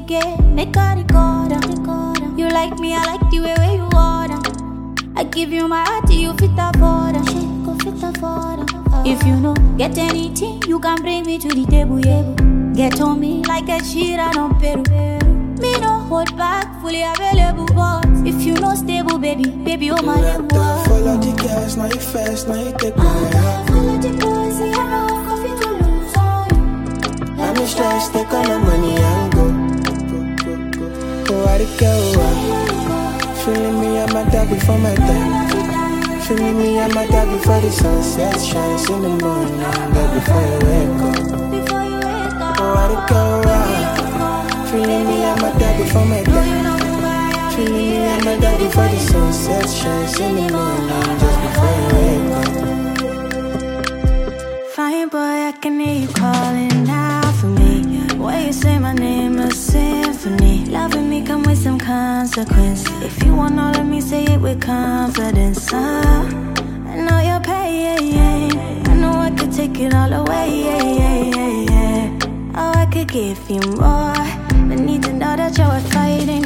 again, make a record. You like me, I like the way where you order. I give you my heart, you fit afford. If you know, get anything, you can bring me to the table, yeah. Get on me like a Shira on Peru. Me no hold back, fully available, but if you know stable, baby, oh my God. Follow the girls, now you fast, now you take my heart. Follow the boys, see I know coffee to lose on you. I'm stressed, take all the money and go. Go out the girl, feeling me, I'm a dad before my time. Feeling me, I'm a dad before the sunset shines in the morning, but before you wake up. Go out the girl, feeling me, I'm a dad before my time. Feeling me, I'm a dad before the sunset shines in the morning, just before you wake up. Fine boy, I can hear you calling out for me. When you say my name, a symphony. Loving me come with some consequence. If you want all of me, say it with confidence. I know you're paying. I know I could take it all away. Oh, I could give you more, but need to know that you're fighting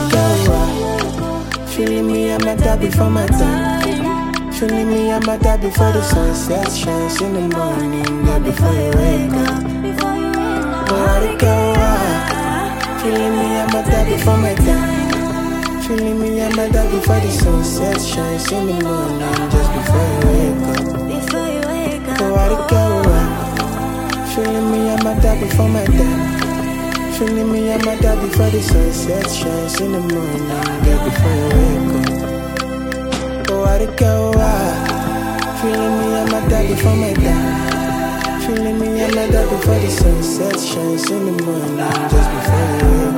for. Feeling me, I'm a dad before my time. Feeling me, I'm a dad before the sunset shines in the morning, but before you wake up. Feeling me, I'm a dad before my time. Feeling me, I'm a dad before the sunset shines in the morning, just before you wake up. Feeling me, I'm a dad before my time. Feeling me, I'm a dad before the sunset shines in the morning, just before you wake up. Feeling me, I'm a dad before my time. Feeling me, I'm a dad before the sunset shines in the morning, just before you wake up.